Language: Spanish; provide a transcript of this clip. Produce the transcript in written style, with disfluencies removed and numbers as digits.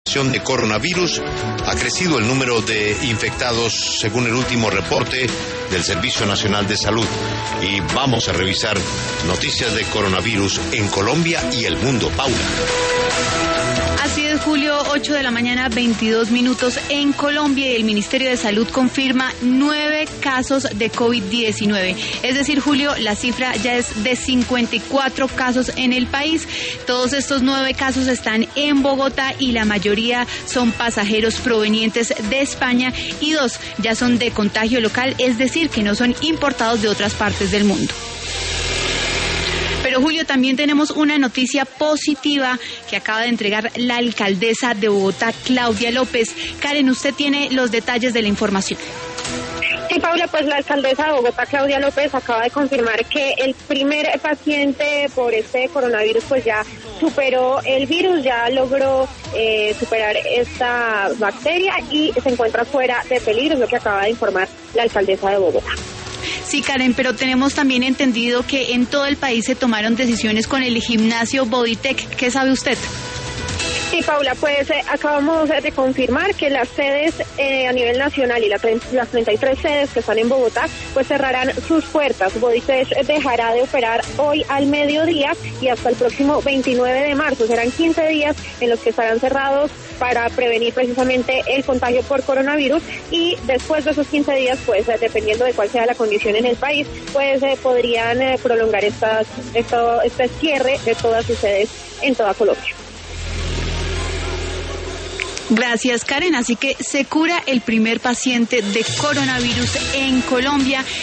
de coronavirus. Ha crecido el número de infectados según el último reporte del Servicio Nacional de Salud. Y vamos a revisar noticias de coronavirus en Colombia y el mundo. Paula. Así es, Julio, 8 de la mañana, 22 minutos en Colombia, y el Ministerio de Salud confirma 9 casos de COVID-19. Es decir, Julio, la cifra ya es de 54 casos en el país. Todos estos 9 casos están en Bogotá y la mayoría son pasajeros provenientes de España y 2 ya son de contagio local, es decir, que no son importados de otras partes del mundo. Pero Julio, también tenemos una noticia positiva que acaba de entregar la alcaldesa de Bogotá, Claudia López. Karen, usted tiene los detalles de la información. Sí, Paula, pues la alcaldesa de Bogotá, Claudia López, acaba de confirmar que el primer paciente por este coronavirus pues ya superó el virus, ya logró superar esta bacteria y se encuentra fuera de peligro, es lo que acaba de informar la alcaldesa de Bogotá. Sí, Karen, pero tenemos también entendido que en todo el país se tomaron decisiones con el gimnasio Bodytech. ¿Qué sabe usted? Sí, Paula, pues acabamos de confirmar que las sedes a nivel nacional y las 33 sedes que están en Bogotá pues cerrarán sus puertas. Bodytech dejará de operar hoy al mediodía y hasta el próximo 29 de marzo. Serán 15 días en los que estarán cerrados para prevenir precisamente el contagio por coronavirus, y después de esos 15 días, pues dependiendo de cuál sea la condición en el país, pues podrían prolongar este cierre de todas sus sedes en toda Colombia. Gracias, Karen. Así que se cura el primer paciente de coronavirus en Colombia.